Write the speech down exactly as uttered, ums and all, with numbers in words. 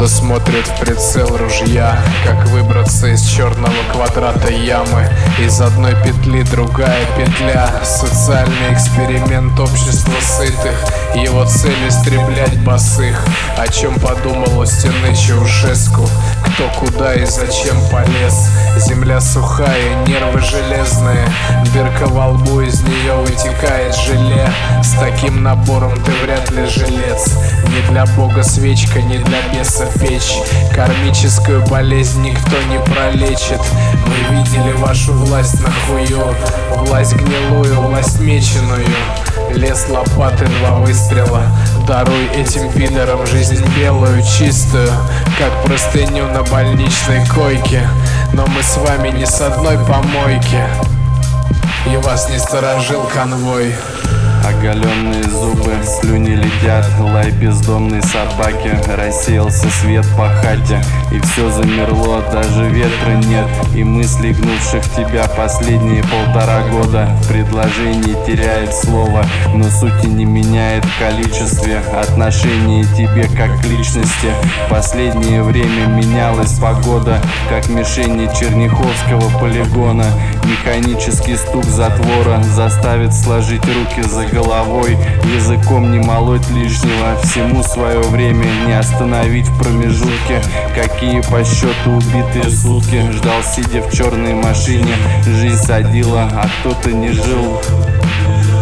Кто-то смотрит в прицел ружья, как выбраться из черного квадрата ямы. Из одной петли другая петля. Социальный эксперимент общества сытых. Его цель истреблять босых. О чем подумал у стены Чаушеску? Кто куда и зачем полез? Земля сухая, нервы железные. Дырка во лбу, из нее вытекает желе. С таким набором ты вряд ли жилец. Не для бога свечка, не для беса печь. Кармическую болезнь никто не пролечит. Мы видели вашу власть на хую. Власть гнилую, власть меченую. Лес лопаты, два выстрела. Даруй этим пидорам жизнь белую, чистую, как простыню на больничной койке. Но мы с вами не с одной помойки, и вас не сторожил конвой. Оголенные зубы, слюни летят, лай бездомной собаки. Рассеялся свет по хате, и все замерло, даже ветра нет. И мысли, гнувших тебя последние полтора года, в предложении теряет слово, но сути не меняет в количестве. Отношение тебе как к личности. В последнее время менялась погода, как мишени Черняховского полигона. Механический стук затвора заставит сложить руки за головой. Языком не молоть лишнего, всему свое время не остановить в промежутке. Какие по счету убитые сутки, ждал сидя в черной машине. Жизнь садила, а кто-то не жил.